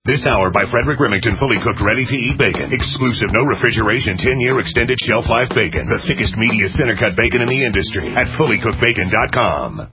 This hour by Frederick Remington, fully cooked, ready-to-eat bacon. Exclusive, no refrigeration, 10-year extended shelf life bacon. The thickest, meatiest center-cut bacon in the industry at fullycookedbacon.com.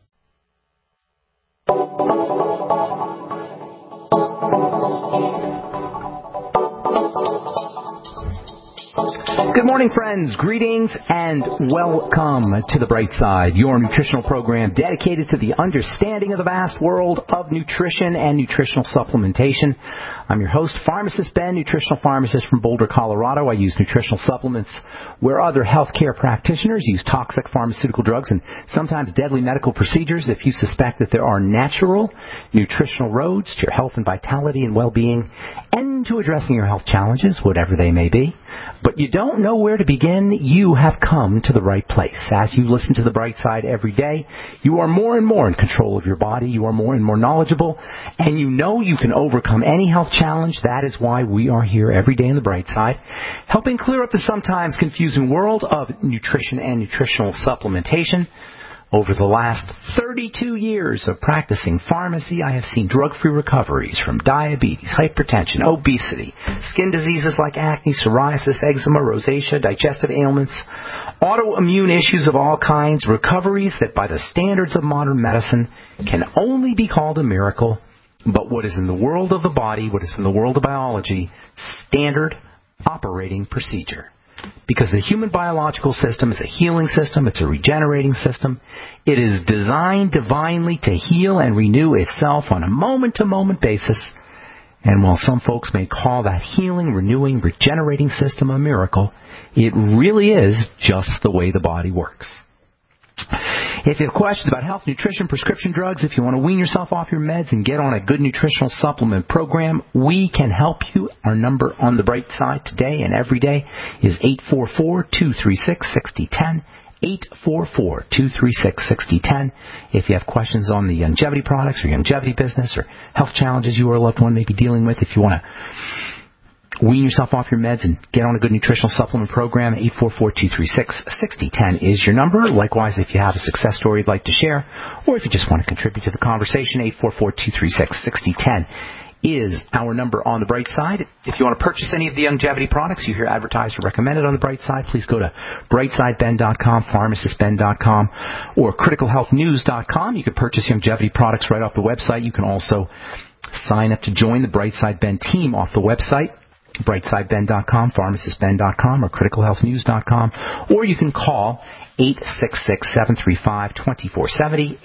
Good morning, friends. Greetings and welcome to The Bright Side, your nutritional program dedicated to the understanding of the vast world of nutrition and nutritional supplementation. I'm your host, Pharmacist Ben, nutritional pharmacist from Boulder, Colorado. I use nutritional supplements where other healthcare practitioners use toxic pharmaceutical drugs and sometimes deadly medical procedures. If you suspect that there are natural nutritional roads to your health and vitality and well-being and to addressing your health challenges, whatever they may be, but you don't know where to begin, you have come to the right place. As you listen to The Bright Side every day, you are more and more in control of your body, you are more and more knowledgeable, and you know you can overcome any health challenge. That is why we are here every day in The Bright Side, helping clear up the sometimes confusing world of nutrition and nutritional supplementation. Over the last 32 years of practicing pharmacy, I have seen drug-free recoveries from diabetes, hypertension, obesity, skin diseases like acne, psoriasis, eczema, rosacea, digestive ailments, autoimmune issues of all kinds, recoveries that by the standards of modern medicine can only be called a miracle, but what is in the world of the body, what is in the world of biology, standard operating procedure. Because the human biological system is a healing system, it's a regenerating system. It is designed divinely to heal and renew itself on a moment-to-moment basis. And while some folks may call that healing, renewing, regenerating system a miracle, it really is just the way the body works. If you have questions about health, nutrition, prescription drugs, if you want to wean yourself off your meds and get on a good nutritional supplement program, we can help you. Our number on The Bright Side today and every day is 844-236-6010. 844-236-6010. If you have questions on the longevity products or longevity business or health challenges you or a loved one may be dealing with, if you want to wean yourself off your meds and get on a good nutritional supplement program, 844-236-6010 is your number. Likewise, if you have a success story you'd like to share, or if you just want to contribute to the conversation, 844-236-6010 is our number on The Bright Side. If you want to purchase any of the longevity products you hear advertised or recommended on The Bright Side, please go to brightsideben.com, pharmacistben.com, or criticalhealthnews.com. You can purchase longevity products right off the website. You can also sign up to join the Bright Side Ben team off the website, brightsideben.com, pharmacistben.com, or criticalhealthnews.com, or you can call 866-735-2470,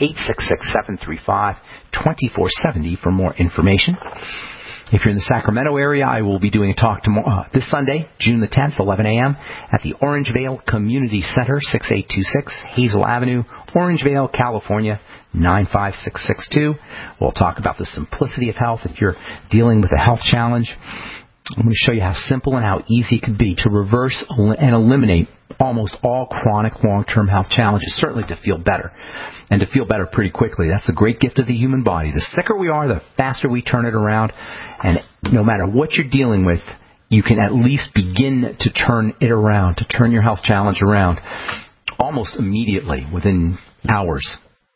866-735-2470 for more information. If you're in the Sacramento area, I will be doing a talk tomorrow, this Sunday, June the 10th, 11 a.m. at the Orangevale Community Center, 6826 Hazel Avenue, Orangevale, California, 95662. We'll talk about the simplicity of health if you're dealing with a health challenge. I'm going to show you how simple and how easy it can be to reverse and eliminate almost all chronic long-term health challenges, certainly to feel better, and to feel better pretty quickly. That's the great gift of the human body. The sicker we are, the faster we turn it around, and no matter what you're dealing with, you can at least begin to turn it around, to turn your health challenge around almost immediately, within hours.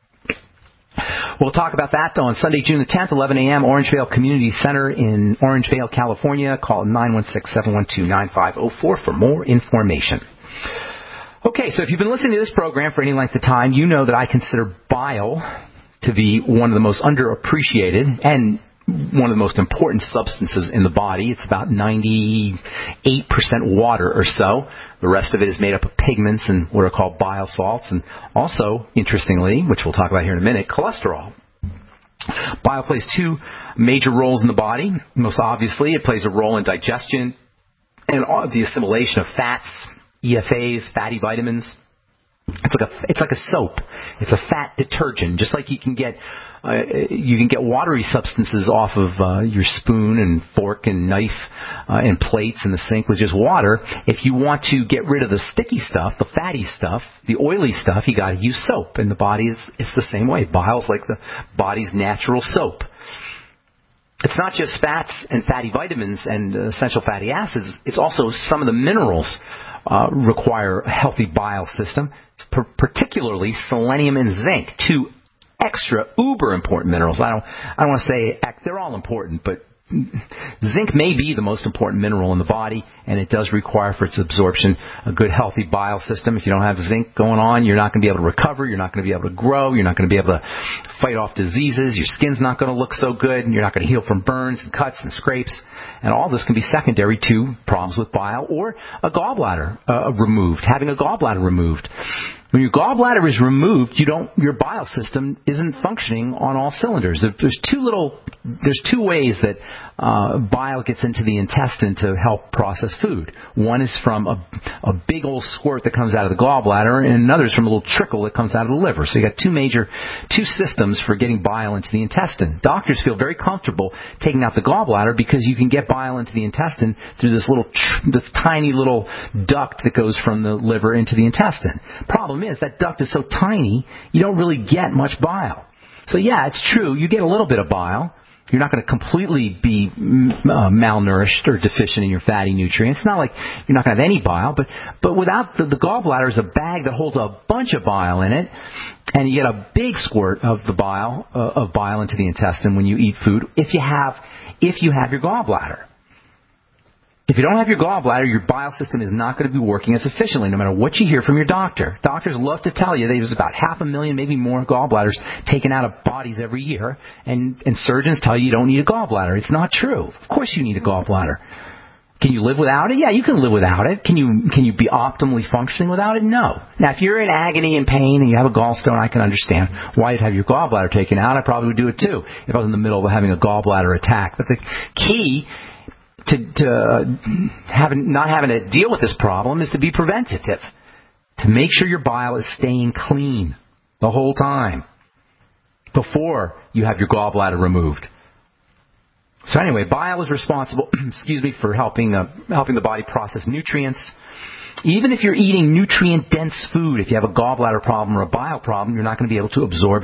We'll talk about that, though, on Sunday, June the 10th, 11 a.m., Orangevale Community Center in Orangevale, California. Call 916-712-9504 for more information. Okay, so if you've been listening to this program for any length of time, you know that I consider bile to be one of the most underappreciated and one of the most important substances in the body. It's about 98% water or so. The rest of it is made up of pigments and what are called bile salts, and also, interestingly, which we'll talk about here in a minute, cholesterol. Bile plays two major roles in the body. Most obviously, it plays a role in digestion and the assimilation of fats, EFAs, fatty vitamins. It's like a soap. It's a fat detergent, just like you can get watery substances off of your spoon and fork and knife and plates in the sink with just water. If you want to get rid of the sticky stuff, the fatty stuff, the oily stuff, you got to use soap. And the body it's the same way. Bile's like the body's natural soap. It's not just fats and fatty vitamins and essential fatty acids. It's also some of the minerals require a healthy bile system, particularly selenium and zinc, two extra uber important minerals. I don't want to say they're all important, but Zinc may be the most important mineral in the body, and it does require for its absorption a good, healthy bile system. If you don't have zinc going on, you're not going to be able to recover, you're not going to be able to grow, you're not going to be able to fight off diseases, your skin's not going to look so good, and you're not going to heal from burns and cuts and scrapes. And all this can be secondary to problems with bile or a gallbladder removed, having a gallbladder removed. When your gallbladder is removed, your bile system isn't functioning on all cylinders. There's two ways that bile gets into the intestine to help process food. One is from a big old squirt that comes out of the gallbladder, and another is from a little trickle that comes out of the liver. So you got two systems for getting bile into the intestine. Doctors feel very comfortable taking out the gallbladder because you can get bile into the intestine through this tiny little duct that goes from the liver into the intestine. Problem is that duct is so tiny you don't really get much bile. So yeah, it's true, you get a little bit of bile. You're not going to completely be malnourished or deficient in your fatty nutrients. It's not like you're not going to have any bile, but without the gallbladder is a bag that holds a bunch of bile in it, and you get a big squirt of bile into the intestine when you eat food if you have your gallbladder. If you don't have your gallbladder, your bile system is not going to be working as efficiently, no matter what you hear from your doctor. Doctors love to tell you there's about 500,000, maybe more gallbladders taken out of bodies every year, and surgeons tell you don't need a gallbladder. It's not true. Of course you need a gallbladder. Can you live without it? Yeah, you can live without it. Can you be optimally functioning without it? No. Now, if you're in agony and pain and you have a gallstone, I can understand why you'd have your gallbladder taken out. I probably would do it too if I was in the middle of having a gallbladder attack. But the key to not having to deal with this problem is to be preventative, to make sure your bile is staying clean the whole time before you have your gallbladder removed. So anyway, bile is responsible, for helping the body process nutrients. Even if you're eating nutrient-dense food, if you have a gallbladder problem or a bile problem, you're not going to be able to absorb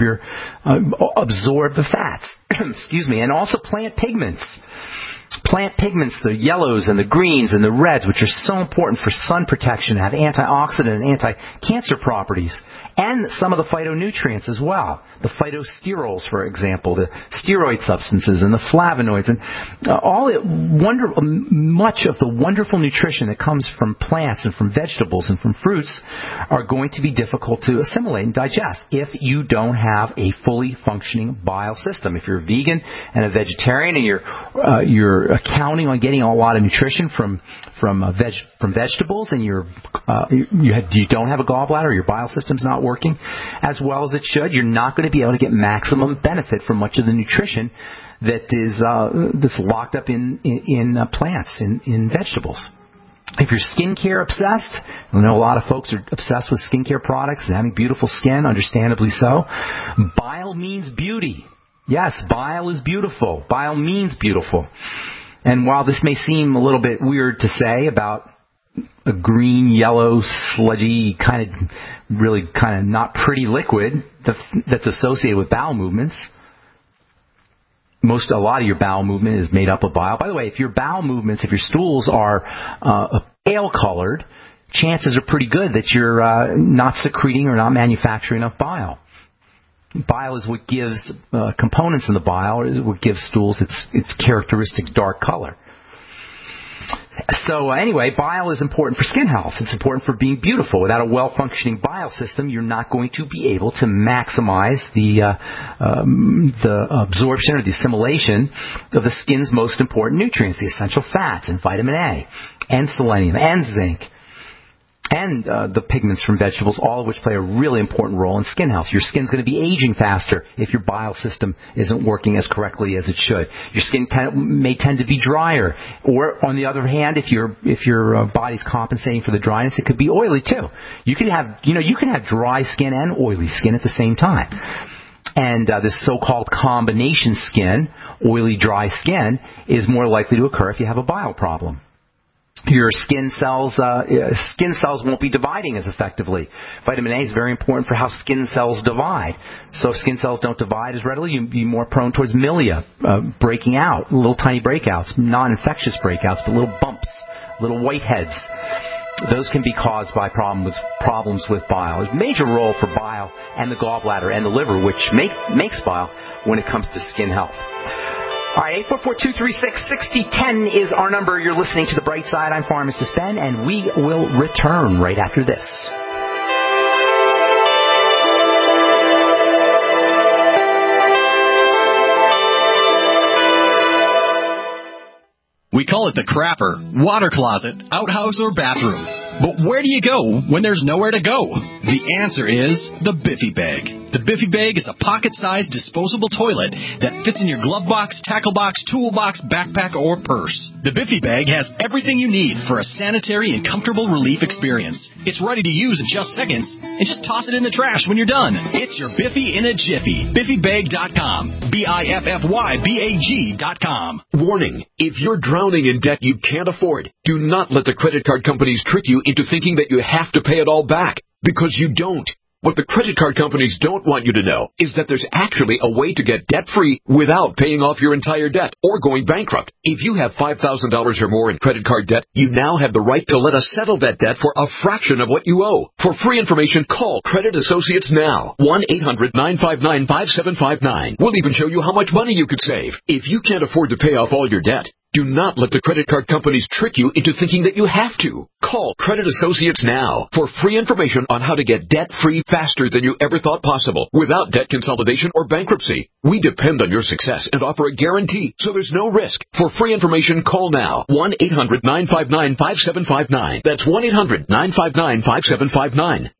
the fats. And also plant pigments. Plant pigments, the yellows and the greens and the reds, which are so important for sun protection, have antioxidant and anti-cancer properties, and some of the phytonutrients as well. The phytosterols, for example, the steroid substances and the flavonoids, and much of the wonderful nutrition that comes from plants and from vegetables and from fruits are going to be difficult to assimilate and digest if you don't have a fully functioning bile system. If you're a vegan and a vegetarian and you're counting on getting a lot of nutrition from vegetables, and you don't have a gallbladder, or your bile system's not working as well as it should, you're not going to be able to get maximum benefit from much of the nutrition that is that's locked up in plants, in vegetables. If you're skincare obsessed, I know a lot of folks are obsessed with skincare products and having beautiful skin, understandably so. Bile means beauty. Yes, bile is beautiful. Bile means beautiful. And while this may seem a little bit weird to say about a green, yellow, sludgy, kind of not pretty liquid that's associated with bowel movements, a lot of your bowel movement is made up of bile. By the way, if your stools are pale colored, chances are pretty good that you're not secreting or not manufacturing enough bile. Bile is what gives components in the bile, is what gives stools its characteristic dark color. So anyway, bile is important for skin health. It's important for being beautiful. Without a well-functioning bile system, you're not going to be able to maximize the absorption or the assimilation of the skin's most important nutrients, the essential fats and vitamin A and selenium and zinc, and the pigments from vegetables, all of which play a really important role in skin health. Your skin's going to be aging faster if your bile system isn't working as correctly as it should. Your skin may tend to be drier, or on the other hand, if your body's compensating for the dryness, it could be oily too. You can have dry skin and oily skin at the same time. And this so-called combination skin, oily, dry skin, is more likely to occur if you have a bile problem. Your skin cells won't be dividing as effectively. Vitamin A is very important for how skin cells divide. So if skin cells don't divide as readily, you'll be more prone towards milia, breaking out, little tiny breakouts, non-infectious breakouts, but little bumps, little whiteheads. Those can be caused by problems with bile. There's a major role for bile and the gallbladder and the liver, which makes bile when it comes to skin health. All right, 844-236-6010 is our number. You're listening to The Bright Side. I'm Pharmacist Ben, and we will return right after this. We call it the crapper, water closet, outhouse, or bathroom. But where do you go when there's nowhere to go? The answer is the Biffy Bag. The Biffy Bag is a pocket-sized disposable toilet that fits in your glove box, tackle box, toolbox, backpack, or purse. The Biffy Bag has everything you need for a sanitary and comfortable relief experience. It's ready to use in just seconds, and just toss it in the trash when you're done. It's your Biffy in a jiffy. BiffyBag.com. BiffyBag.com. Warning, if you're drowning in debt you can't afford, do not let the credit card companies trick you into thinking that you have to pay it all back, because you don't. What the credit card companies don't want you to know is that there's actually a way to get debt-free without paying off your entire debt or going bankrupt. If you have $5,000 or more in credit card debt, you now have the right to let us settle that debt for a fraction of what you owe. For free information, call Credit Associates now. 1-800-959-5759. We'll even show you how much money you could save. If you can't afford to pay off all your debt, do not let the credit card companies trick you into thinking that you have to. Call Credit Associates now for free information on how to get debt-free faster than you ever thought possible without debt consolidation or bankruptcy. We depend on your success and offer a guarantee, so there's no risk. For free information, call now. 1-800-959-5759. That's 1-800-959-5759.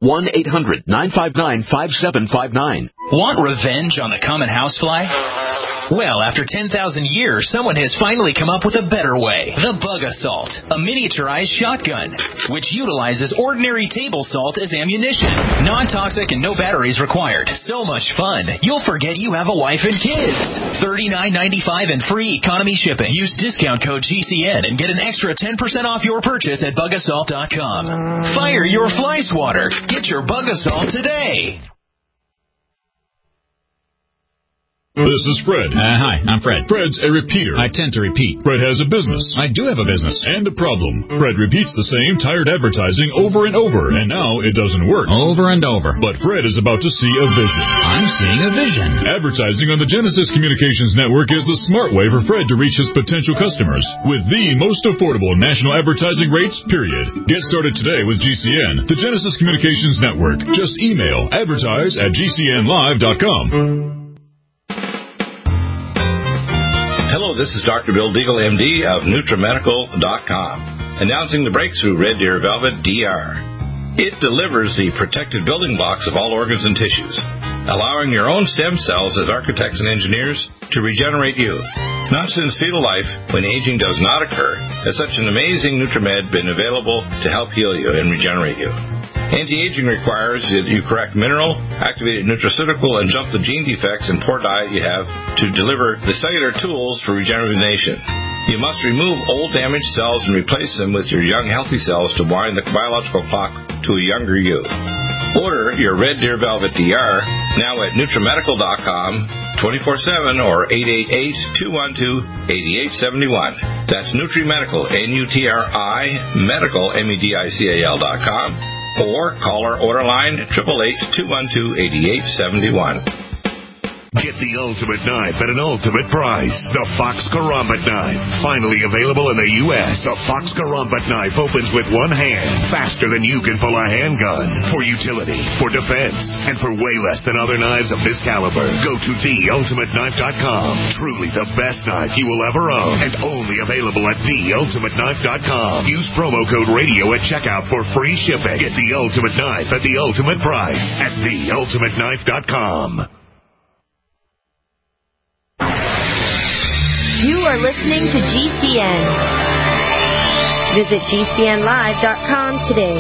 1-800-959-5759. Want revenge on the common housefly? Well, after 10,000 years, someone has finally come up with a better way. The Bug Assault, a miniaturized shotgun, which utilizes ordinary table salt as ammunition. Non-toxic and no batteries required. So much fun, you'll forget you have a wife and kids. $39.95 and free economy shipping. Use discount code GCN and get an extra 10% off your purchase at bugassault.com. Fire your fly swatter. Get your Bug Assault today. This is Fred. Hi, I'm Fred. Fred's a repeater. I tend to repeat. Fred has a business. I do have a business. And a problem. Fred repeats the same tired advertising over and over, and now it doesn't work. Over and over. But Fred is about to see a vision. I'm seeing a vision. Advertising on the Genesis Communications Network is the smart way for Fred to reach his potential customers with the most affordable national advertising rates, period. Get started today with GCN, the Genesis Communications Network. Just email advertise@gcnlive.com. Hello, this is Dr. Bill Deagle, MD of NutriMedical.com, announcing the breakthrough Red Deer Velvet DR. It delivers the protected building blocks of all organs and tissues, allowing your own stem cells as architects and engineers to regenerate you. Not since fetal life, when aging does not occur, has such an amazing NutriMed been available to help heal you and regenerate you. Anti-aging requires that you correct mineral, activated nutraceutical, and jump the gene defects and poor diet you have to deliver the cellular tools for regeneration. You must remove old damaged cells and replace them with your young healthy cells to wind the biological clock to a younger you. Order your Red Deer Velvet DR now at NutriMedical.com 24/7 or 888-212-8871. That's NutriMedical, N-U-T-R-I, Medical, MEDICAL.com. Or call our order line 888-212-8871. Get the ultimate knife at an ultimate price. The Fox Karambit knife. Finally available in the U.S. The Fox Karambit knife opens with one hand, faster than you can pull a handgun. For utility, for defense, and for way less than other knives of this caliber. Go to theultimateknife.com. Truly the best knife you will ever own. And only available at theultimateknife.com. Use promo code radio at checkout for free shipping. Get the ultimate knife at the ultimate price at theultimateknife.com. You are listening to GCN. Visit GCNlive.com today.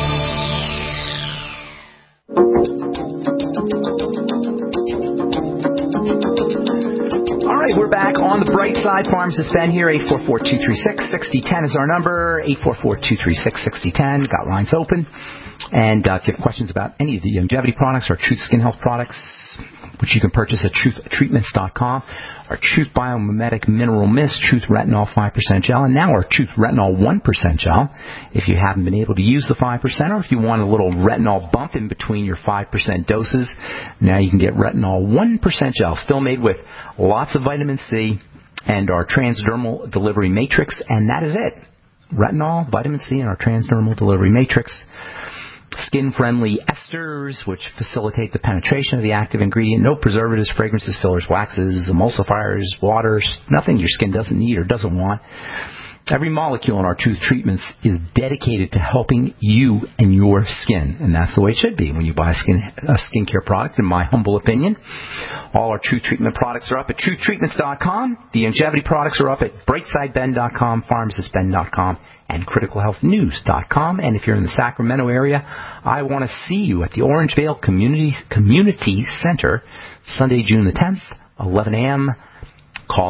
All right, we're back on the Bright Side. Pharmacist Ben here. 844-236-6010 is our number. 844-236-6010. Got lines open. And if you have questions about any of the longevity products or Truth Skin Health products, which you can purchase at truthtreatments.com, our Truth Biomimetic Mineral Mist, Truth Retinol 5% Gel, and now our Truth Retinol 1% Gel. If you haven't been able to use the 5%, or if you want a little retinol bump in between your 5% doses, now you can get Retinol 1% Gel, still made with lots of vitamin C and our transdermal delivery matrix, and that is it. Retinol, vitamin C, and our transdermal delivery matrix. Skin-friendly esters, which facilitate the penetration of the active ingredient. No preservatives, fragrances, fillers, waxes, emulsifiers, waters, nothing your skin doesn't need or doesn't want. Every molecule in our Truth treatments is dedicated to helping you and your skin, and that's the way it should be when you buy a skincare product, in my humble opinion. All our Truth treatment products are up at truthtreatments.com. The longevity products are up at brightsideben.com, pharmacistben.com, and criticalhealthnews.com. And if you're in the Sacramento area, I want to see you at the Orangevale Community Center, Sunday, June the 10th, 11 a.m., Call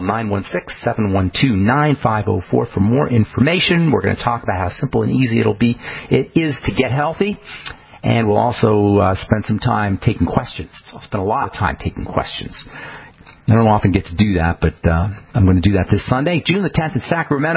916-712-9504 for more information. We're going to talk about how simple and easy it is to get healthy. And we'll also spend some time taking questions. I'll spend a lot of time taking questions. I don't often get to do that, but I'm going to do that this Sunday. June the 10th in Sacramento,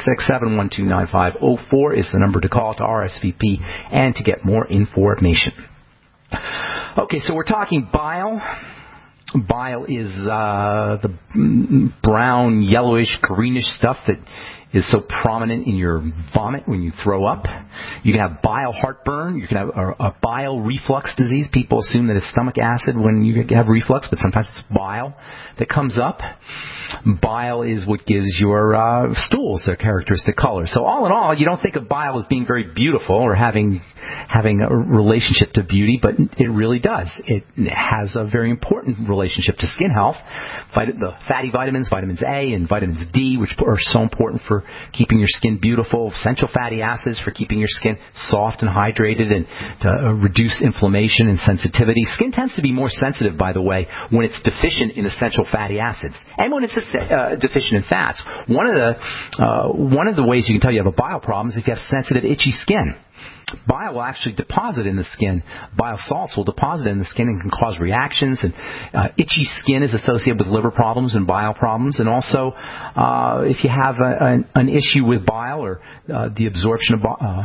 916-712-9504 is the number to call to RSVP and to get more information. Okay, so we're talking bile. Bile is the brown, yellowish, greenish stuff that is so prominent in your vomit when you throw up. You can have bile heartburn. You can have a bile reflux disease. People assume that it's stomach acid when you have reflux, but sometimes it's bile that comes up. Bile is what gives your stools their characteristic color. So all in all, you don't think of bile as being very beautiful or having a relationship to beauty, but it really does. It has a very important relationship to skin health. The fatty vitamins, vitamins A and vitamins D, which are so important for keeping your skin beautiful. Essential fatty acids for keeping your skin soft and hydrated and to reduce inflammation and sensitivity. Skin tends to be more sensitive, by the way, when it's deficient in essential fatty acids and when it's deficient in fats. One of the ways you can tell you have a bile problem is if you have sensitive, itchy skin. Bile will actually deposit in the skin. Bile salts will deposit in the skin and can cause reactions. And itchy skin is associated with liver problems and bile problems. And also, if you have an issue with bile or the absorption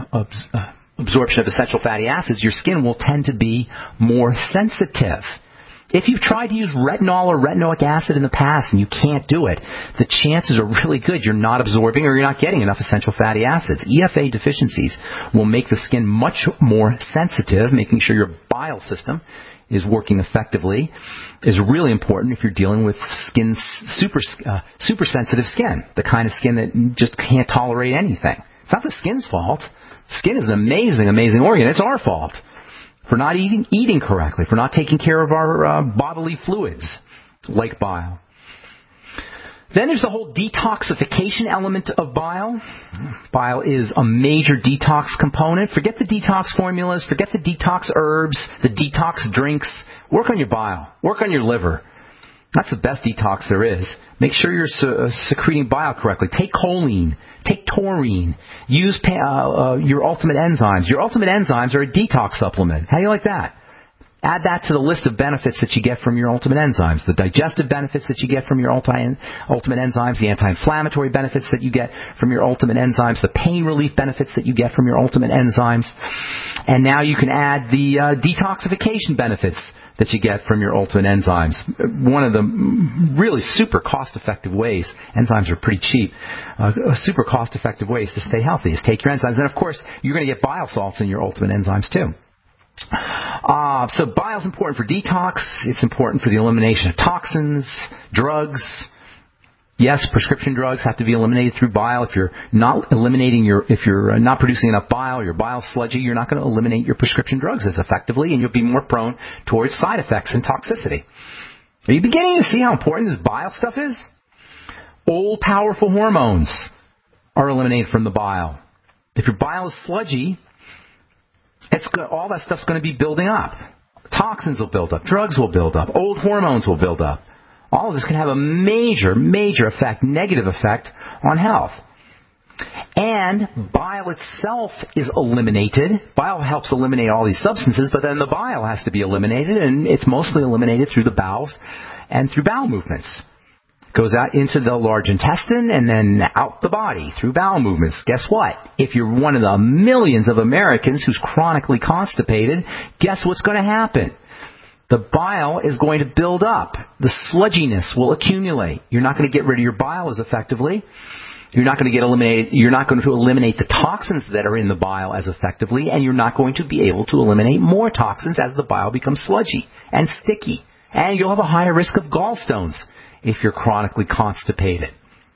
of essential fatty acids, your skin will tend to be more sensitive. If you've tried to use retinol or retinoic acid in the past and you can't do it, the chances are really good you're not absorbing or you're not getting enough essential fatty acids. EFA deficiencies will make the skin much more sensitive. Making sure your bile system is working effectively is really important if you're dealing with super sensitive skin, the kind of skin that just can't tolerate anything. It's not the skin's fault. Skin is an amazing, amazing organ. It's our fault for not eating correctly, for not taking care of our bodily fluids, like bile. Then there's the whole detoxification element of bile. Bile is a major detox component. Forget the detox formulas, forget the detox herbs, the detox drinks. Work on your bile. Work on your liver. That's the best detox there is. Make sure you're secreting bile correctly. Take choline. Take taurine. Use your Ultimate Enzymes. Your Ultimate Enzymes are a detox supplement. How do you like that? Add that to the list of benefits that you get from your Ultimate Enzymes. The digestive benefits that you get from your Ultimate Enzymes, the anti-inflammatory benefits that you get from your Ultimate Enzymes, the pain relief benefits that you get from your Ultimate Enzymes. And now you can add the detoxification benefits that you get from your Ultimate Enzymes. One of the really super cost-effective ways, enzymes are pretty cheap, super cost-effective ways to stay healthy is take your enzymes. And, of course, you're going to get bile salts in your Ultimate Enzymes, too. So bile is important for detox. It's important for the elimination of toxins, drugs. Yes, prescription drugs have to be eliminated through bile. If you're not not producing enough bile, your bile's sludgy, you're not going to eliminate your prescription drugs as effectively, and you'll be more prone towards side effects and toxicity. Are you beginning to see how important this bile stuff is? Old, powerful hormones are eliminated from the bile. If your bile is sludgy, all that stuff's going to be building up. Toxins will build up. Drugs will build up. Old hormones will build up. All of this can have a major, major effect, negative effect on health. And bile itself is eliminated. Bile helps eliminate all these substances, but then the bile has to be eliminated, and it's mostly eliminated through the bowels and through bowel movements. It goes out into the large intestine and then out the body through bowel movements. Guess what? If you're one of the millions of Americans who's chronically constipated, guess what's going to happen? the bile is going to build up. The sludginess will accumulate. You're not going to get rid of your bile as effectively. You're not going to eliminate the toxins that are in the bile as effectively, and you're not going to be able to eliminate more toxins as the bile becomes sludgy and sticky. And you'll have a higher risk of gallstones if you're chronically constipated.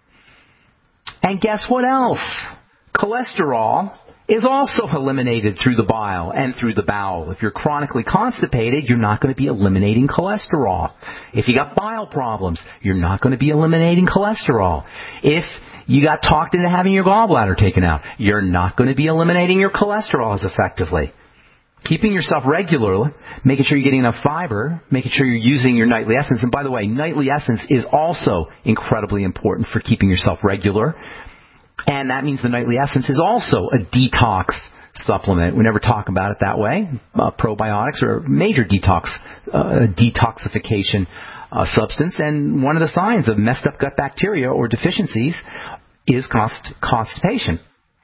And guess what else? Cholesterol is also eliminated through the bile and through the bowel. If you're chronically constipated, you're not going to be eliminating cholesterol. If you got bile problems, you're not going to be eliminating cholesterol. If you got talked into having your gallbladder taken out, you're not going to be eliminating your cholesterol as effectively. Keeping yourself regular, making sure you're getting enough fiber, making sure you're using your nightly essence. And by the way, nightly essence is also incredibly important for keeping yourself regular. And that means the nightly essence is also a detox supplement. We never talk about it that way. Probiotics are a major detoxification substance. And one of the signs of messed up gut bacteria or deficiencies is constipation.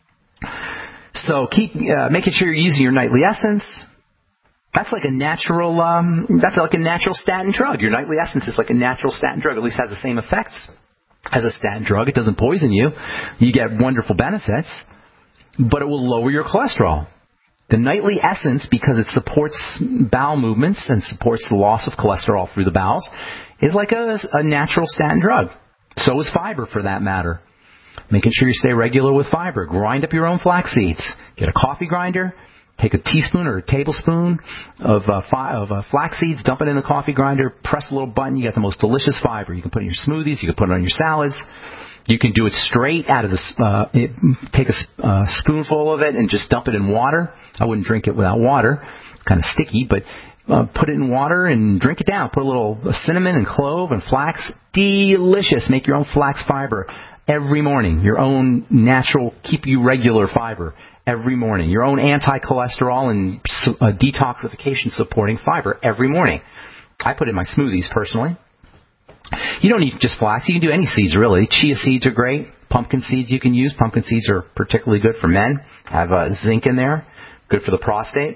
So keep making sure you're using your nightly essence. That's like a natural. That's like a natural statin drug. Your nightly essence is like a natural statin drug. At least has the same effects as a statin drug. It doesn't poison you. You get wonderful benefits, but it will lower your cholesterol. The nightly essence, because it supports bowel movements and supports the loss of cholesterol through the bowels, is like a natural statin drug. So is fiber, for that matter. Making sure you stay regular with fiber. Grind up your own flax seeds. Get a coffee grinder. Take a teaspoon or a tablespoon of flax seeds, dump it in the coffee grinder, press a little button, you get the most delicious fiber. You can put it in your smoothies, you can put it on your salads. You can do it straight out of take a spoonful of it and just dump it in water. I wouldn't drink it without water. It's kind of sticky, but put it in water and drink it down. Put a little cinnamon and clove and flax. Delicious. Make your own flax fiber every morning. Your own natural, keep you regular fiber every morning. Your own anti-cholesterol and detoxification supporting fiber every morning. I put it in my smoothies personally. You don't need just flax. You can do any seeds, really. Chia seeds are great. Pumpkin seeds you can use. Pumpkin seeds are particularly good for men. Have zinc in there. Good for the prostate.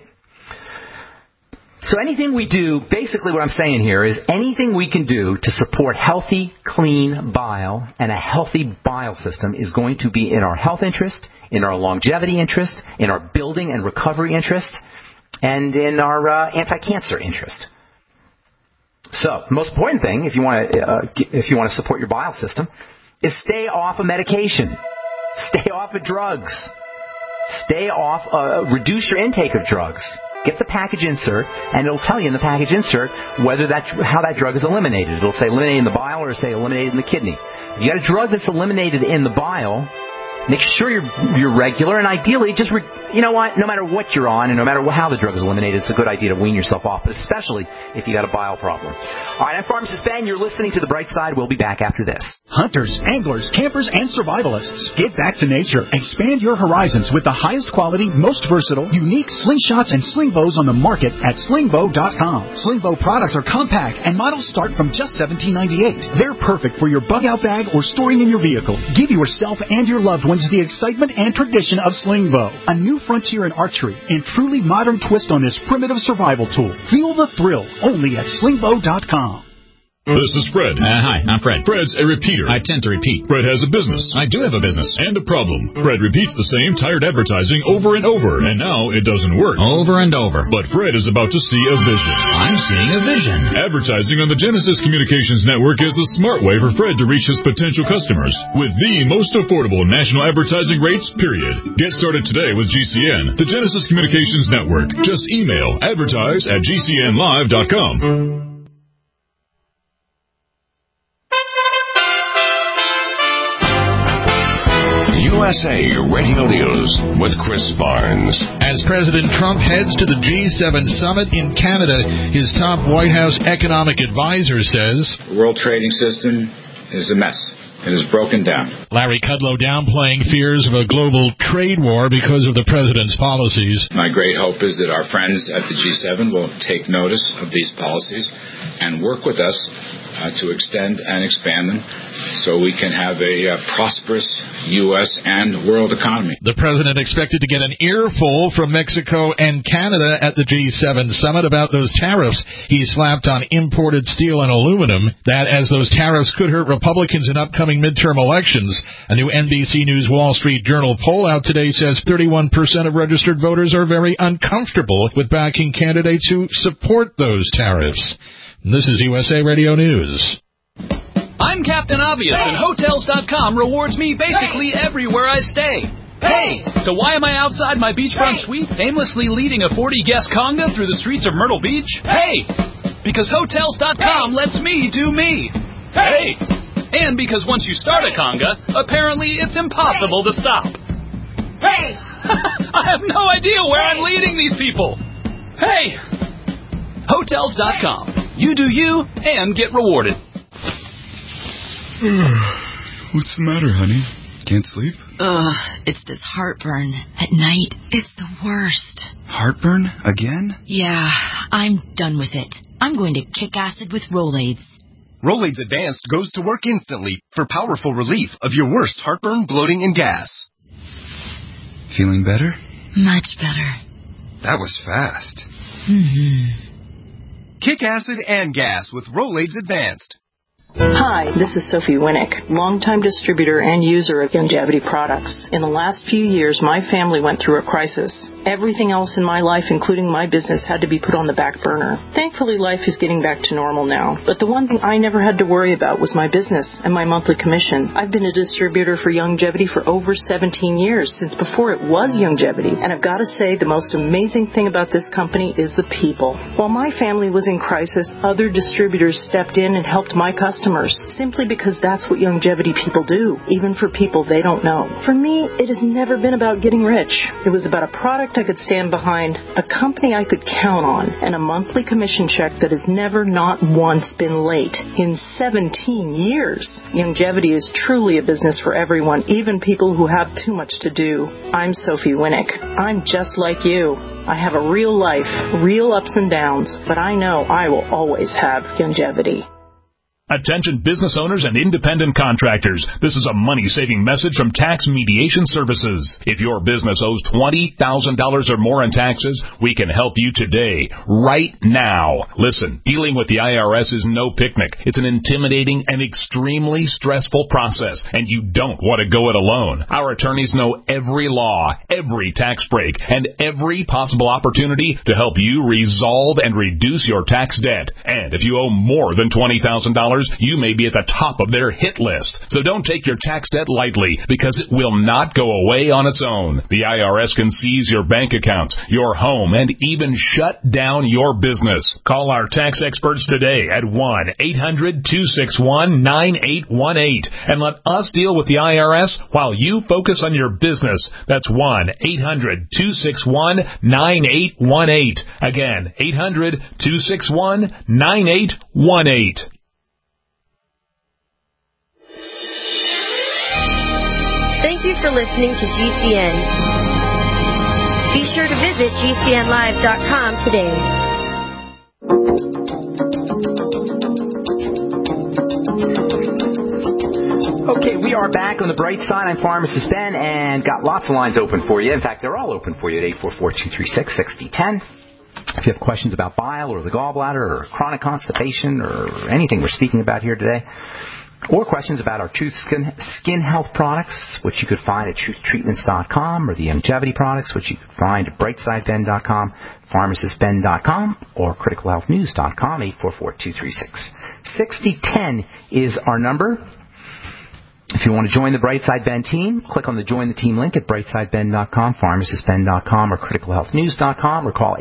So anything we do, basically what I'm saying here is anything we can do to support healthy, clean bile and a healthy bile system is going to be in our health interest, in our longevity interest, in our building and recovery interest, and in our anti-cancer interest. So, the most important thing, if you want to support your bile system, is stay off of medication, stay off of drugs, reduce your intake of drugs. Get the package insert, and it'll tell you in the package insert how that drug is eliminated. It'll say eliminated in the bile or say eliminated in the kidney. If you got a drug that's eliminated in the bile, make sure you're regular, and ideally, you know what? No matter what you're on, and no matter how the drug is eliminated, it's a good idea to wean yourself off, but especially if you got a bile problem. All right, I'm Pharmacist Ben. You're listening to The Bright Side. We'll be back after this. Hunters, anglers, campers, and survivalists, get back to nature. Expand your horizons with the highest quality, most versatile, unique slingshots and sling bows on the market at slingbow.com. Slingbow products are compact, and models start from just $17.98. They're perfect for your bug-out bag or storing in your vehicle. Give yourself and your loved ones the excitement and tradition of Slingbow, a new frontier in archery and truly modern twist on this primitive survival tool. Feel the thrill only at slingbow.com. This is Fred. Hi, I'm Fred. Fred's a repeater. I tend to repeat. Fred has a business. I do have a business. And a problem. Fred repeats the same tired advertising over and over, and now it doesn't work. Over and over. But Fred is about to see a vision. I'm seeing a vision. Advertising on the Genesis Communications Network is the smart way for Fred to reach his potential customers with the most affordable national advertising rates, period. Get started today with GCN, the Genesis Communications Network. Just email advertise@gcnlive.com. USA Radio News with Chris Barnes. As President Trump heads to the G7 summit in Canada, his top White House economic advisor says, the world trading system is a mess. It is broken down. Larry Kudlow downplaying fears of a global trade war because of the president's policies. My great hope is that our friends at the G7 will take notice of these policies and work with us to extend and expand them so we can have a prosperous U.S. and world economy. The president expected to get an earful from Mexico and Canada at the G7 summit about those tariffs he slapped on imported steel and aluminum, that as those tariffs could hurt Republicans in upcoming midterm elections. A new NBC News Wall Street Journal poll out today says 31% of registered voters are very uncomfortable with backing candidates who support those tariffs. This is USA Radio News. I'm Captain Obvious, and Hotels.com rewards me basically everywhere I stay. Hey! So why am I outside my beachfront suite, aimlessly leading a 40-guest conga through the streets of Myrtle Beach? Hey! Because Hotels.com lets me do me. Hey! And because once you start a conga, apparently it's impossible to stop. Hey! I have no idea where I'm leading these people. Hey! Hotels.com. You do you and get rewarded. What's the matter, honey? Can't sleep? It's this heartburn. At night, it's the worst. Heartburn? Again? Yeah, I'm done with it. I'm going to kick acid with Rolaids. Rolaids Advanced goes to work instantly for powerful relief of your worst heartburn, bloating, and gas. Feeling better? Much better. That was fast. Mm-hmm. Kick acid and gas with Rolaids Advanced. Hi, this is Sophie Winnick, longtime distributor and user of Youngevity products. In the last few years, my family went through a crisis. Everything else in my life, including my business, had to be put on the back burner. Thankfully, life is getting back to normal now. But the one thing I never had to worry about was my business and my monthly commission. I've been a distributor for Youngevity for over 17 years, since before it was Youngevity. And I've got to say, the most amazing thing about this company is the people. While my family was in crisis, other distributors stepped in and helped my customers, simply because that's what Youngevity people do, even for people they don't know. For me, it has never been about getting rich. It was about a product I could stand behind, a company I could count on, and a monthly commission check that has never, not once, been late. In 17 years, Youngevity is truly a business for everyone, even people who have too much to do. I'm Sophie Winnick. I'm just like you. I have a real life, real ups and downs, but I know I will always have Youngevity. Attention business owners and independent contractors. This is a money-saving message from Tax Mediation Services. If your business owes $20,000 or more in taxes, we can help you today, right now. Listen, dealing with the IRS is no picnic. It's an intimidating and extremely stressful process, and you don't want to go it alone. Our attorneys know every law, every tax break, and every possible opportunity to help you resolve and reduce your tax debt. And if you owe more than $20,000, you may be at the top of their hit list. So don't take your tax debt lightly, because it will not go away on its own. The IRS can seize your bank accounts, your home, and even shut down your business. Call our tax experts today at 1-800-261-9818 and let us deal with the IRS while you focus on your business. That's 1-800-261-9818. Again, 800-261-9818. Thank you for listening to GCN. Be sure to visit GCNlive.com today. Okay, we are back on the bright side. I'm Pharmacist Ben, and got lots of lines open for you. In fact, they're all open for you at 844-236-6010. If you have questions about bile or the gallbladder or chronic constipation or anything we're speaking about here today, or questions about our Truth Skin Health products, which you could find at truthtreatments.com, or the Youngevity products, which you could find at brightsideben.com, pharmacistben.com, or criticalhealthnews.com, 844-236-6010 is our number. If you want to join the Brightside Ben team, click on the Join the Team link at brightsideben.com, pharmacistben.com, or criticalhealthnews.com, or call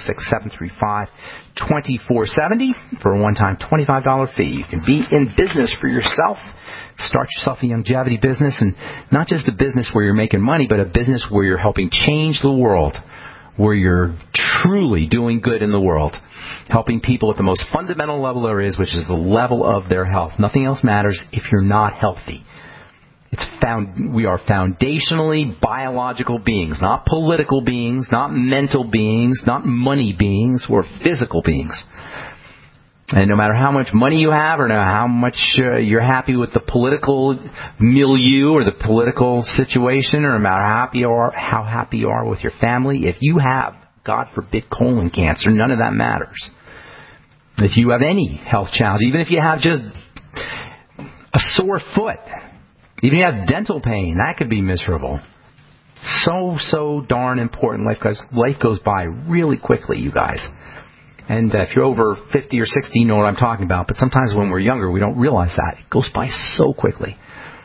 866-735-2470 for a one-time $25 fee. You can be in business for yourself. Start yourself a Youngevity business, and not just a business where you're making money, but a business where you're helping change the world, where you're truly doing good in the world, helping people at the most fundamental level there is, which is the level of their health. Nothing else matters if you're not healthy. We are foundationally biological beings, not political beings, not mental beings, not money beings. We're physical beings. And no matter how much money you have or no matter how much you're happy with the political milieu or the political situation or no matter how happy you are with your family, if you have, God forbid, colon cancer, none of that matters. If you have any health challenge, even if you have just a sore foot, even if you have dental pain, that could be miserable. So darn important. Life goes by really quickly, you guys. And if you're over 50 or 60, you know what I'm talking about. But sometimes when we're younger, we don't realize that. It goes by so quickly.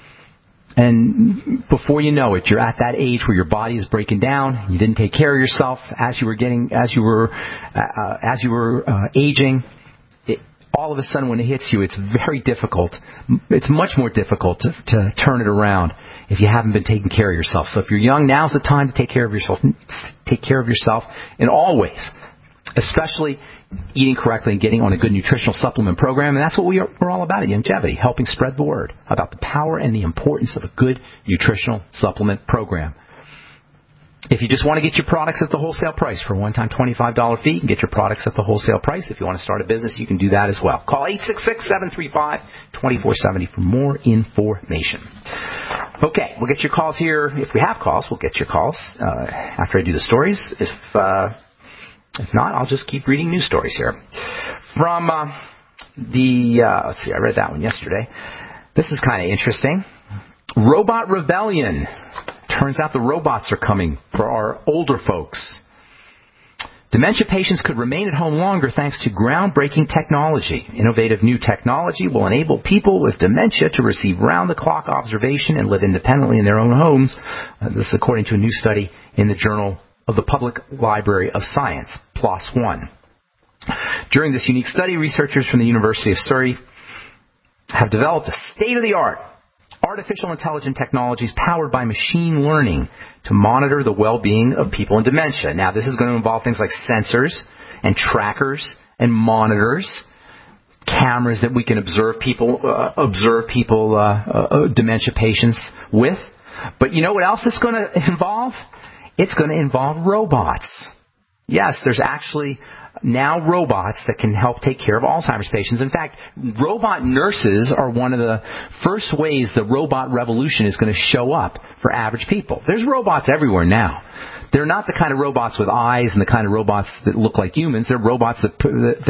And before you know it, you're at that age where your body is breaking down. You didn't take care of yourself as you were aging. All of a sudden, when it hits you, it's very difficult. It's much more difficult to turn it around if you haven't been taking care of yourself. So if you're young, now's the time to take care of yourself. Take care of yourself in all ways, especially eating correctly and getting on a good nutritional supplement program. And that's what we're all about at Youngevity, helping spread the word about the power and the importance of a good nutritional supplement program. If you just want to get your products at the wholesale price for a one-time $25 fee, you can get your products at the wholesale price. If you want to start a business, you can do that as well. Call 866-735-2470 for more information. Okay, we'll get your calls here. If we have calls, we'll get your calls after I do the stories. If not, I'll just keep reading news stories here. From let's see, I read that one yesterday. This is kind of interesting. Robot rebellion. Turns out the robots are coming for our older folks. Dementia patients could remain at home longer thanks to groundbreaking technology. Innovative new technology will enable people with dementia to receive round-the-clock observation and live independently in their own homes. This is according to a new study in the Journal of the Public Library of Science, PLOS One. During this unique study, researchers from the University of Surrey have developed a state-of-the-art artificial intelligent technologies powered by machine learning to monitor the well-being of people in dementia. Now, this is going to involve things like sensors and trackers and monitors, cameras that we can observe dementia patients with. But you know what else it's going to involve? It's going to involve robots. Yes, there's actually now robots that can help take care of Alzheimer's patients. In fact, robot nurses are one of the first ways the robot revolution is going to show up for average people. There's robots everywhere now. They're not the kind of robots with eyes and the kind of robots that look like humans. They're robots that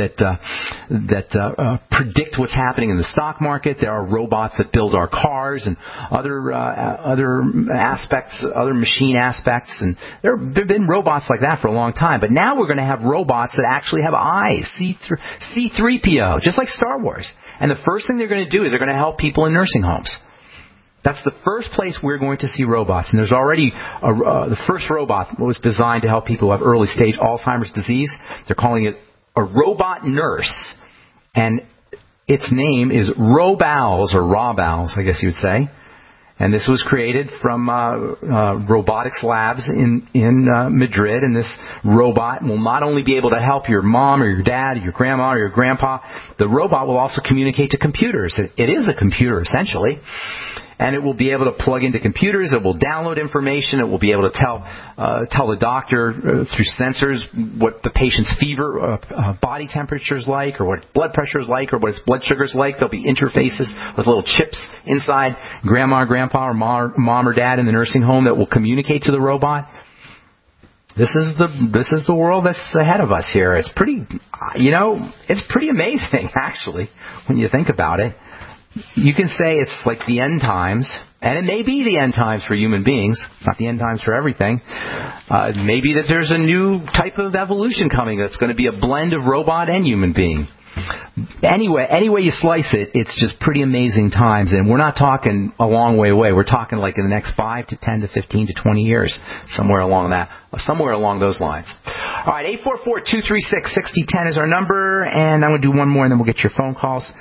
predict what's happening in the stock market. There are robots that build our cars and other aspects, other machine aspects. And there have been robots like that for a long time. But now we're going to have robots that actually have eyes, C-3PO, just like Star Wars. And the first thing they're going to do is they're going to help people in nursing homes. That's the first place we're going to see robots. And there's already the first robot was designed to help people who have early-stage Alzheimer's disease. They're calling it a robot nurse. And its name is Robowls, or Robowls, I guess you would say. And this was created from robotics labs in Madrid. And this robot will not only be able to help your mom or your dad or your grandma or your grandpa, the robot will also communicate to computers. It is a computer, essentially. And it will be able to plug into computers. It will download information. It will be able to tell the doctor through sensors what the patient's fever, body temperature is like, or what its blood pressure is like, or what its blood sugar is like. There'll be interfaces with little chips inside grandma or grandpa or mom or dad in the nursing home that will communicate to the robot. This is the world that's ahead of us here. It's pretty, it's pretty amazing actually when you think about it. You can say it's like the end times, and it may be the end times for human beings, not the end times for everything. Maybe that there's a new type of evolution coming that's going to be a blend of robot and human being. Anyway, any way you slice it, it's just pretty amazing times, and we're not talking a long way away. We're talking like in the next 5 to 10 to 15 to 20 years, somewhere along those lines. All right, 844-236-6010 is our number, and I'm going to do one more, and then we'll get your phone calls.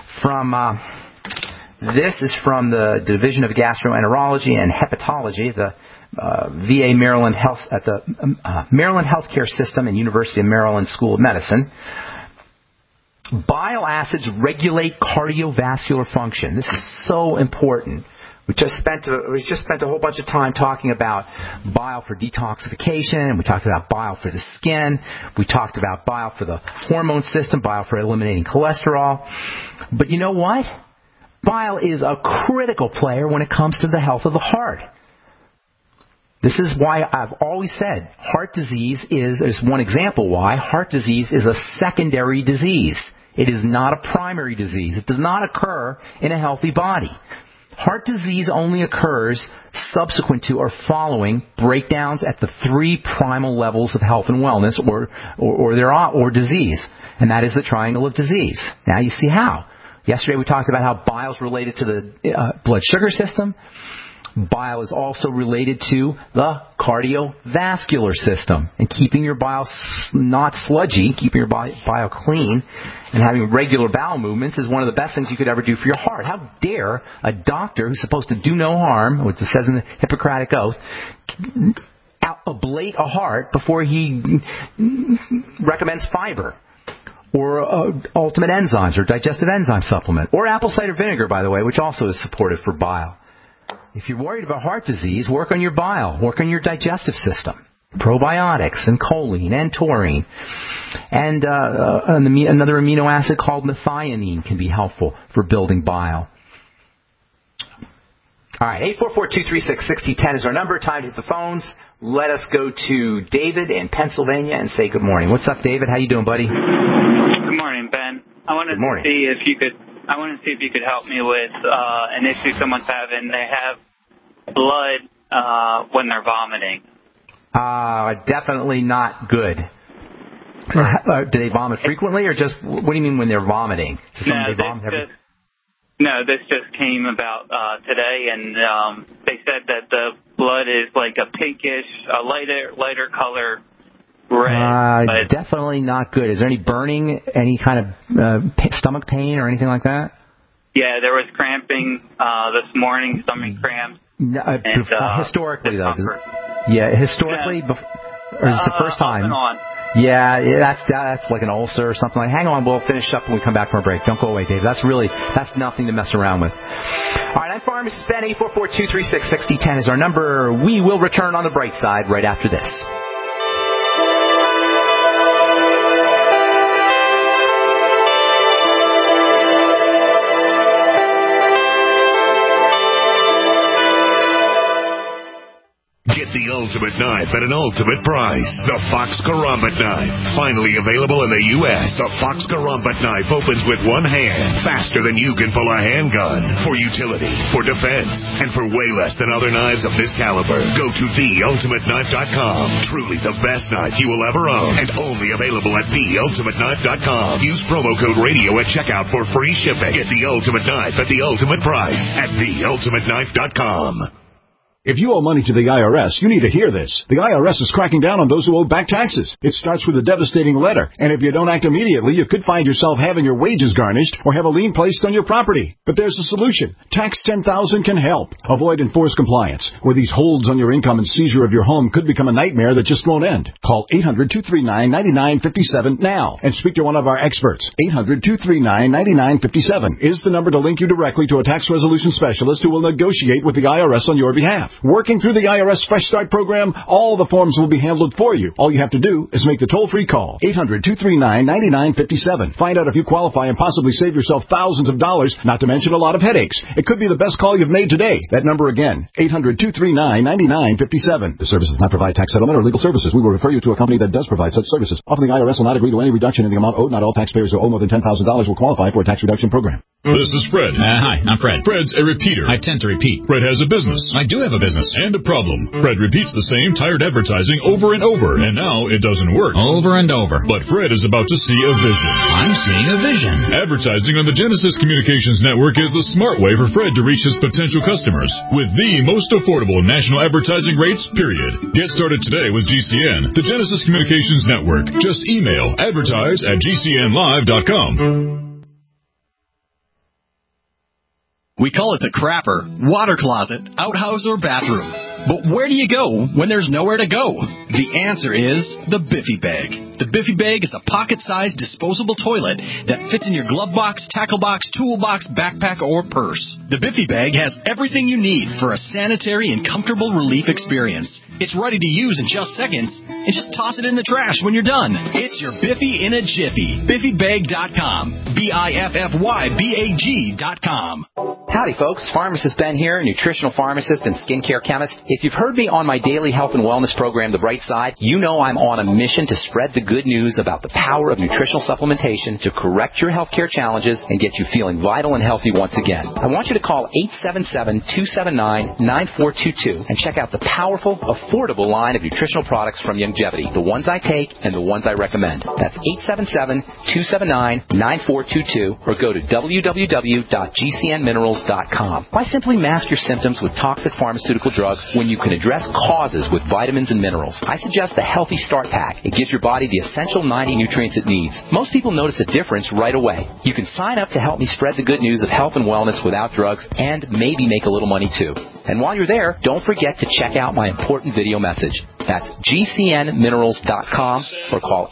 This is from the Division of Gastroenterology and Hepatology, the VA Maryland Health at the Maryland Healthcare System and University of Maryland School of Medicine. Bile acids regulate cardiovascular function. This is so important. We just spent a whole bunch of time talking about bile for detoxification. We talked about bile for the skin. We talked about bile for the hormone system, bile for eliminating cholesterol. But you know what? Bile is a critical player when it comes to the health of the heart. This is why I've always said heart disease is one example why heart disease is a secondary disease. It is not a primary disease. It does not occur in a healthy body. Heart disease only occurs subsequent to or following breakdowns at the three primal levels of health and wellness or disease. And that is the triangle of disease. Now you see how. Yesterday we talked about how bile is related to the blood sugar system. Bile is also related to the cardiovascular system. And keeping your bile not sludgy, keeping your bile clean, and having regular bowel movements is one of the best things you could ever do for your heart. How dare a doctor who's supposed to do no harm, which it says in the Hippocratic Oath, ablate a heart before he recommends fiber, or ultimate enzymes, or digestive enzyme supplement, or apple cider vinegar, by the way, which also is supportive for bile. If you're worried about heart disease, work on your bile, work on your digestive system. Probiotics and choline and taurine. And another amino acid called methionine can be helpful for building bile. All right, 844-236-6010 is our number. Time to hit the phones. Let us go to David in Pennsylvania and say good morning. What's up, David? How you doing, buddy? Good morning, Ben. I wanted to see if you could help me with an issue someone's having. They have blood when they're vomiting. Definitely not good. Do they vomit frequently, or just, what do you mean when they're vomiting? This just came about today, and they said that the blood is like a pinkish, a lighter color red. Definitely not good. Is there any burning, any kind of stomach pain or anything like that? Yeah, there was cramping this morning, stomach cramps. Historically, though. Historically, or is this the first time? Off and on. Yeah, that's like an ulcer or something. Hang on, we'll finish up when we come back from our break. Don't go away, Dave. That's nothing to mess around with. All right, I'm Pharmacist Ben. 844-236-6010 is our number. We will return on the bright side right after this. Get the ultimate knife at an ultimate price. The Fox Karambit knife. Finally available in the U.S., the Fox Karambit knife opens with one hand, faster than you can pull a handgun. For utility, for defense, and for way less than other knives of this caliber. Go to theultimateknife.com. Truly the best knife you will ever own, and only available at theultimateknife.com. Use promo code radio at checkout for free shipping. Get the ultimate knife at the ultimate price at theultimateknife.com. If you owe money to the IRS, you need to hear this. The IRS is cracking down on those who owe back taxes. It starts with a devastating letter, and if you don't act immediately, you could find yourself having your wages garnished or have a lien placed on your property. But there's a solution. Tax 10,000 can help. Avoid enforced compliance, where these holds on your income and seizure of your home could become a nightmare that just won't end. Call 800-239-9957 now and speak to one of our experts. 800-239-9957 is the number to link you directly to a tax resolution specialist who will negotiate with the IRS on your behalf. Working through the IRS Fresh Start program, all the forms will be handled for you. All you have to do is make the toll-free call, 800-239-9957. Find out if you qualify and possibly save yourself thousands of dollars, not to mention a lot of headaches. It could be the best call you've made today. That number again, 800-239-9957. The service does not provide tax settlement or legal services. We will refer you to a company that does provide such services. Often the IRS will not agree to any reduction in the amount owed. Not all taxpayers who owe more than $10,000 will qualify for a tax reduction program. This is Fred. Hi, I'm Fred. Fred's a repeater. I tend to repeat. Fred has a business. I do have a business. And a problem. Fred repeats the same tired advertising over and over, and now it doesn't work. Over and over. But Fred is about to see a vision. I'm seeing a vision. Advertising on the Genesis Communications Network is the smart way for Fred to reach his potential customers with the most affordable national advertising rates, period. Get started today with GCN, the Genesis Communications Network. Just email advertise@gcnlive.com. We call it the crapper, water closet, outhouse, or bathroom. But where do you go when there's nowhere to go? The answer is the Biffy Bag. The Biffy Bag is a pocket-sized disposable toilet that fits in your glove box, tackle box, toolbox, backpack, or purse. The Biffy Bag has everything you need for a sanitary and comfortable relief experience. It's ready to use in just seconds, and just toss it in the trash when you're done. It's your Biffy in a jiffy. BiffyBag.com. BiffyBag.com. Howdy, folks. Pharmacist Ben here, nutritional pharmacist and skincare chemist. If you've heard me on my daily health and wellness program, The Bright Side, you know I'm on a mission to spread the good news about the power of nutritional supplementation to correct your healthcare challenges and get you feeling vital and healthy once again. I want you to call 877-279-9422 and check out the powerful, affordable line of nutritional products from Youngevity, the ones I take and the ones I recommend. That's 877-279-9422 or go to www.gcnminerals.com. Why simply mask your symptoms with toxic pharmaceutical drugs when you can address causes with vitamins and minerals? I suggest the Healthy Start Pack. It gives your body the essential 90 nutrients it needs. Most people notice a difference right away. You can sign up to help me spread the good news of health and wellness without drugs and maybe make a little money too. And while you're there, don't forget to check out my important video message. That's gcnminerals.com or call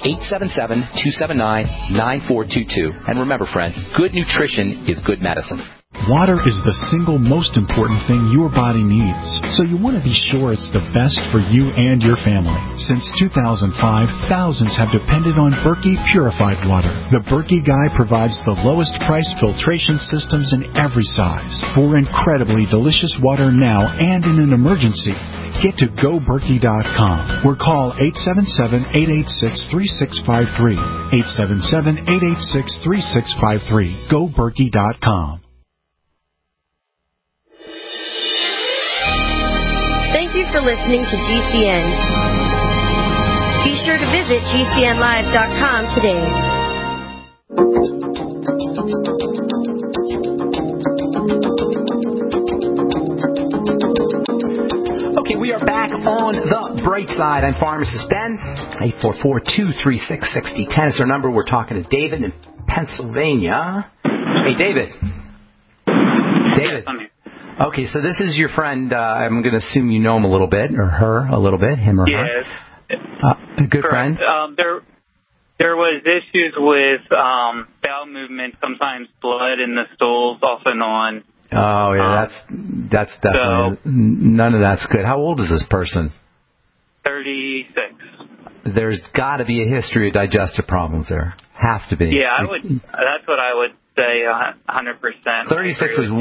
877-279-9422. And remember, friends, good nutrition is good medicine. Water is the single most important thing your body needs, so you want to be sure it's the best for you and your family. Since 2005, thousands have depended on Berkey purified water. The Berkey Guy provides the lowest price filtration systems in every size for incredibly delicious water now and in an emergency. Get to GoBerkey.com or call 877-886-3653. 877-886-3653. GoBerkey.com. Thank you for listening to GCN. Be sure to visit GCNlive.com today. Okay, we are back on The Bright Side. I'm Pharmacist Ben. 844-236-6010 is our number. We're talking to David in Pennsylvania. Hey, David. David. Okay, so this is your friend. I'm going to assume you know him a little bit, or her a little bit, him or her. Yes. A good friend? There was issues with bowel movement, sometimes blood in the stools off and on. Oh, yeah, that's definitely, none of that's good. How old is this person? 36. There's got to be a history of digestive problems there. Have to be. Yeah, that's what I would say, 100%. 36 is...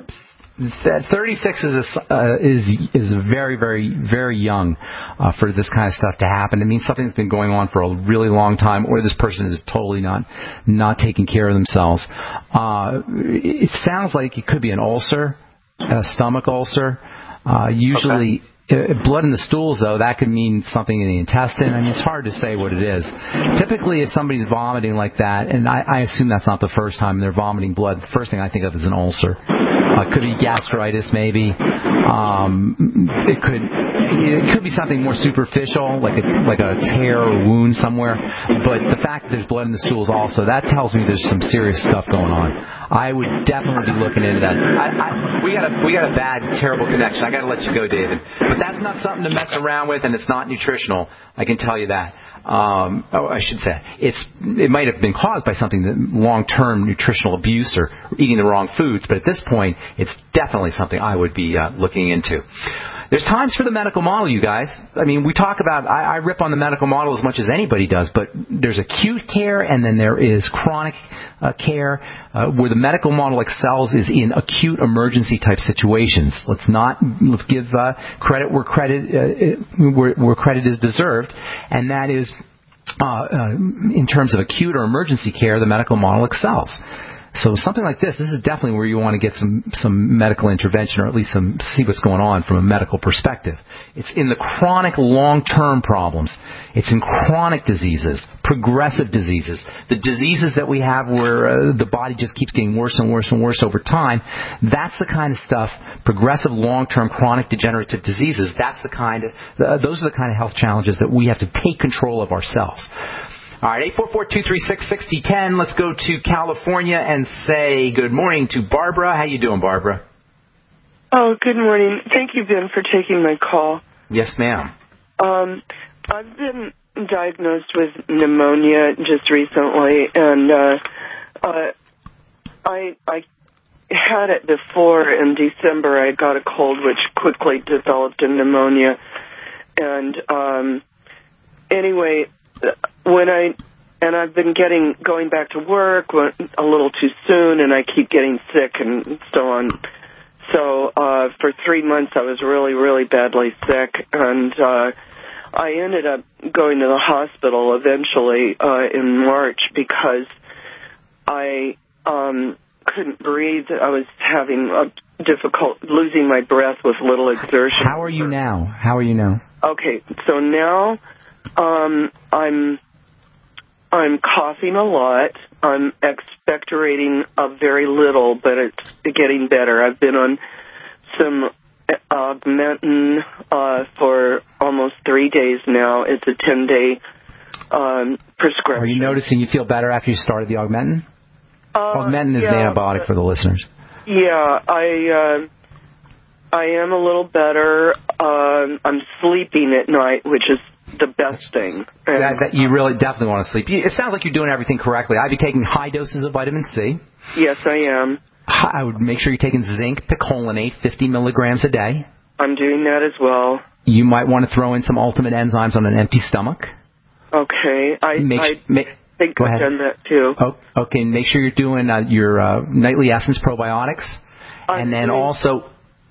36 is very, very, very young for this kind of stuff to happen. It means something's been going on for a really long time, or this person is totally not taking care of themselves. It sounds like it could be an ulcer, a stomach ulcer. Usually, blood in the stools, though, that could mean something in the intestine. I mean, it's hard to say what it is. Typically, if somebody's vomiting like that, and I assume that's not the first time they're vomiting blood, the first thing I think of is an ulcer. Could be gastritis, maybe. It could be something more superficial, like a tear or wound somewhere. But the fact that there's blood in the stools also, that tells me there's some serious stuff going on. I would definitely be looking into that. We got a bad, terrible connection. I got to let you go, David. But that's not something to mess around with, and it's not nutritional. I can tell you that. I should say it might have been caused by something that long-term nutritional abuse or eating the wrong foods, but at this point, it's definitely something I would be looking into. There's times for the medical model, you guys. I mean, we talk about, I rip on the medical model as much as anybody does, but there's acute care and then there is chronic care. Where the medical model excels is in acute emergency type situations. Let's give credit where credit is deserved, and that is in terms of acute or emergency care, the medical model excels. So something like this is definitely where you want to get some medical intervention, or at least see what's going on from a medical perspective. It's in the chronic long-term problems. It's in chronic diseases, progressive diseases, the diseases that we have where the body just keeps getting worse and worse and worse over time. That's the kind of stuff, progressive long-term chronic degenerative diseases, those are the kind of health challenges that we have to take control of ourselves. All right, 844-236-6010. Let's go to California and say good morning to Barbara. How you doing, Barbara? Oh, good morning. Thank you, Ben, for taking my call. Yes, ma'am. I've been diagnosed with pneumonia just recently, and I had it before in December. I got a cold, which quickly developed in pneumonia. And anyway, I've been going back to work a little too soon, and I keep getting sick and so on. So for 3 months, I was really, really badly sick, and I ended up going to the hospital eventually in March because I couldn't breathe. I was having difficult losing my breath with little exertion. How are you now? Okay, so now I'm coughing a lot. I'm expectorating very little, but it's getting better. I've been on some Augmentin for almost 3 days now. It's a 10-day prescription. Are you noticing you feel better after you started the Augmentin? Augmentin is an antibiotic for the listeners. Yeah, I am a little better. I'm sleeping at night, which is the best thing. That you really definitely want to sleep. It sounds like you're doing everything correctly. I'd be taking high doses of vitamin C. Yes, I am. I would make sure you're taking zinc picolinate, 50 milligrams a day. I'm doing that as well. You might want to throw in some ultimate enzymes on an empty stomach. Okay. I think Go I've ahead. done that too. Oh, okay, make sure you're doing your nightly essence probiotics. And then also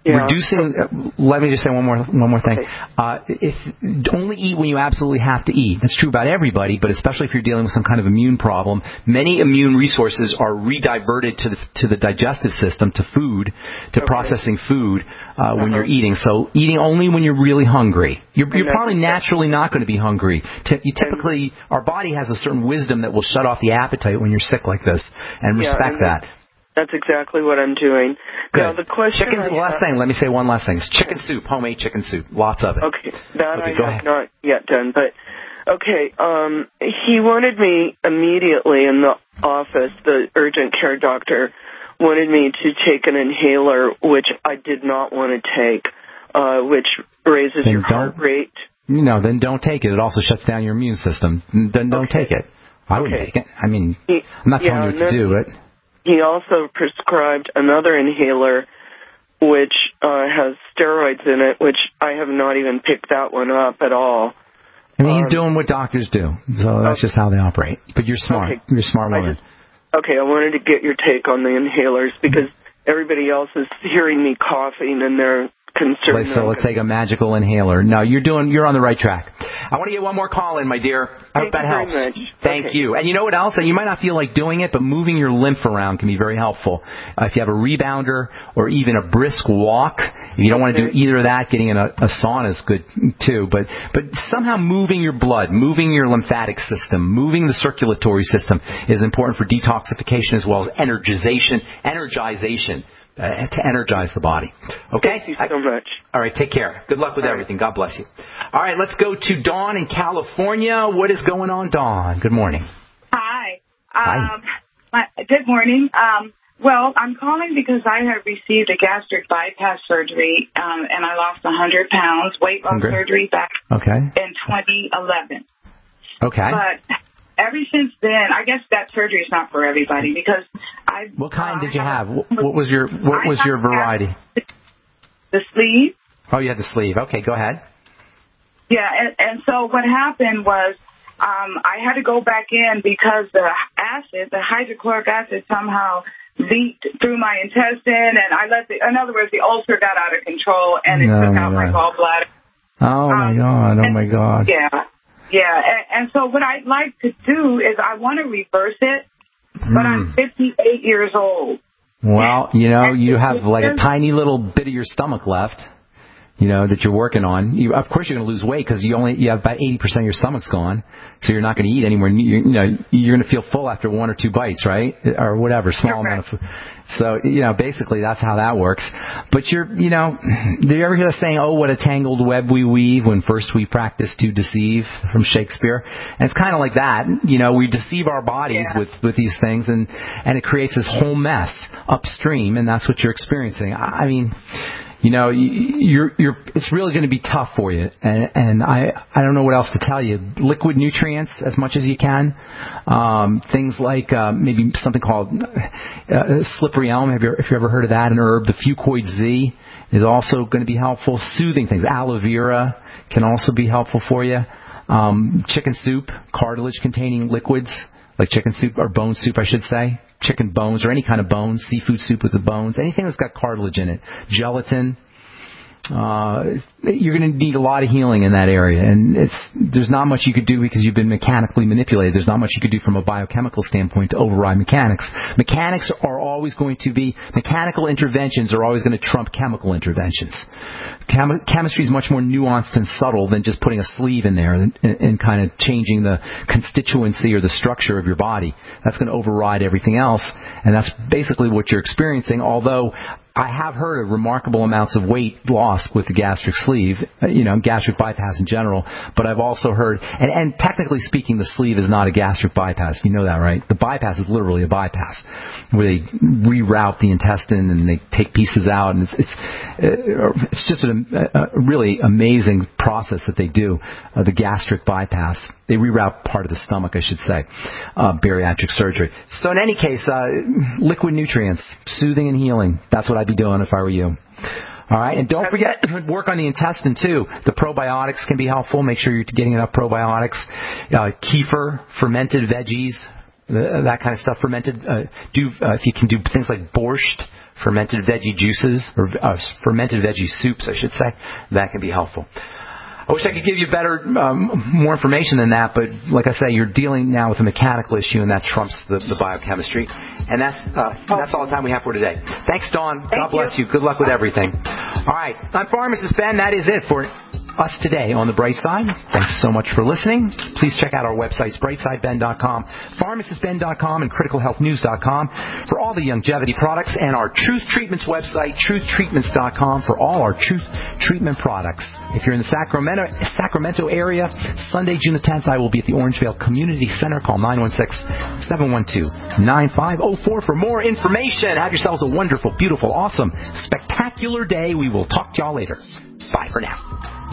reducing. Let me just say one more thing. If only eat when you absolutely have to eat. That's true about everybody, but especially if you're dealing with some kind of immune problem. Many immune resources are rediverted to the digestive system, to food, to processing food when you're eating. So eating only when you're really hungry. You're probably naturally not going to be hungry. Typically, our body has a certain wisdom that will shut off the appetite when you're sick like this, and respect that. That's exactly what I'm doing. Good. Now, the question let me say one last thing. It's chicken soup, homemade chicken soup. Lots of it. Okay, that I have not yet done. But, okay, he wanted me immediately in the office, the urgent care doctor wanted me to take an inhaler, which I did not want to take, which raises your heart rate. No, then don't take it. It also shuts down your immune system. Then don't take it. I wouldn't take it. I mean, I'm not telling you what to do, but... He also prescribed another inhaler, which has steroids in it, which I have not even picked that one up at all. I mean, he's doing what doctors do, so that's just how they operate. But you're smart. Okay. You're a smart woman. I wanted to get your take on the inhalers because everybody else is hearing me coughing and they're concerned. So let's take a magical inhaler. No, you're on the right track. I want to get one more call in, my dear. I hope that helps. Very much. Thank you. And you know what else? And you might not feel like doing it, but moving your lymph around can be very helpful. If you have a rebounder or even a brisk walk, if you don't want to do either of that, getting in a sauna is good too. But somehow moving your blood, moving your lymphatic system, moving the circulatory system is important for detoxification as well as energization. To energize the body. Okay? Thank you so much. All right, take care. Good luck with everything. God bless you. All right, let's go to Dawn in California. What is going on, Dawn? Good morning. Hi. Good morning. Well, I'm calling because I have received a gastric bypass surgery, and I lost 100 pounds, weight loss surgery back in 2011. Okay. But ever since then, I guess that surgery is not for everybody because What kind did you have? What was your variety? The sleeve. Oh, you had the sleeve. Okay, go ahead. Yeah, and so what happened was I had to go back in because the hydrochloric acid somehow leaked through my intestine, and in other words, the ulcer got out of control, and it took out my gallbladder. Oh, my God. Oh, my God. Yeah, and so what I'd like to do is I want to reverse it, but I'm 58 years old. Well, you have like a tiny little bit of your stomach left, that you're working on. Of course, you're going to lose weight because you have about 80% of your stomach's gone, so you're not going to eat anymore. You're going to feel full after one or two bites, right, or whatever, small amount of food. So basically that's how that works. But do you ever hear the saying, "Oh, what a tangled web we weave when first we practice to deceive," from Shakespeare? And it's kind of like that. We deceive our bodies with these things, and it creates this whole mess upstream, and that's what you're experiencing. I mean, it's really going to be tough for you. And I don't know what else to tell you. Liquid nutrients as much as you can. Things like maybe something called slippery elm. If you ever heard of that, an herb, the Fucoid Z is also going to be helpful. Soothing things. Aloe vera can also be helpful for you. Chicken soup, cartilage-containing liquids, like chicken soup, or bone soup, I should say. Chicken bones, or any kind of bones, seafood soup with the bones, anything that's got cartilage in it. Gelatin. You're going to need a lot of healing in that area, and there's not much you could do because you've been mechanically manipulated. There's not much you could do from a biochemical standpoint to override mechanics. Mechanical interventions are always going to trump chemical interventions. Chemistry is much more nuanced and subtle than just putting a sleeve in there and kind of changing the constituency or the structure of your body. That's going to override everything else, and that's basically what you're experiencing, although I have heard of remarkable amounts of weight loss with the gastric sleeve, gastric bypass in general, but I've also heard, and technically speaking, the sleeve is not a gastric bypass. You know that, right? The bypass is literally a bypass, where they reroute the intestine and they take pieces out, and it's just a really amazing process that they do, the gastric bypass. They reroute part of the stomach, I should say, bariatric surgery. So in any case, liquid nutrients, soothing and healing, that's what I'd be doing if I were you. All right, and don't forget to work on the intestine too. The probiotics can be helpful. Make sure you're getting enough probiotics. Kefir, fermented veggies, that kind of stuff. If you can do things like borscht, fermented veggie juices, or fermented veggie soups, I should say, that can be helpful. I wish I could give you more information than that, but like I say, you're dealing now with a mechanical issue, and that trumps the biochemistry. And that's all the time we have for today. Thanks, Dawn. God bless you. Good luck with everything. All right, I'm Pharmacist Ben. That is it for us today on The Bright Side. Thanks so much for listening. Please check out our websites, brightsideben.com, pharmacistben.com, and criticalhealthnews.com for all the longevity products, and our Truth Treatments website, truthtreatments.com, for all our Truth Treatment products. If you're in the Sacramento area, Sunday, June the 10th, I will be at the Orangevale Community Center. Call 916-712-9504 for more information. Have yourselves a wonderful, beautiful, awesome, spectacular day. We will talk to y'all later. Bye for now.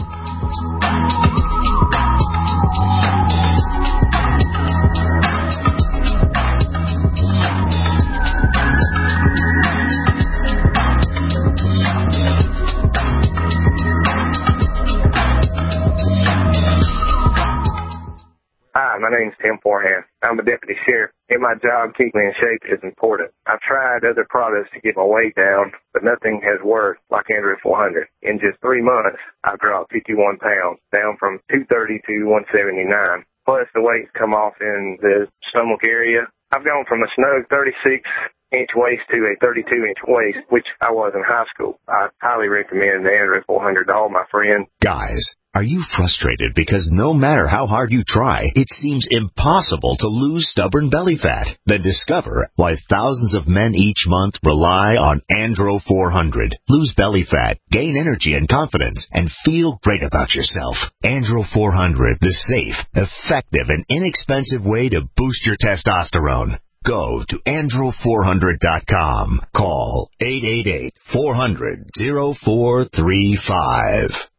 Hi, my name's Tim Forehand. I'm a deputy sheriff, and my job keeping me in shape is important. I've tried other products to get my weight down, but nothing has worked like Andro 400. In just 3 months, I've dropped 51 pounds, down from 230 to 179. Plus, the weight's come off in the stomach area. I've gone from a snug 36-inch waist to a 32-inch waist, which I was in high school. I highly recommend the Andro 400 to all my friends. Guys, are you frustrated because no matter how hard you try, it seems impossible to lose stubborn belly fat? Then discover why thousands of men each month rely on Andro 400. Lose belly fat, gain energy and confidence, and feel great about yourself. Andro 400, the safe, effective, and inexpensive way to boost your testosterone. Go to andro400.com. Call 888-400-0435.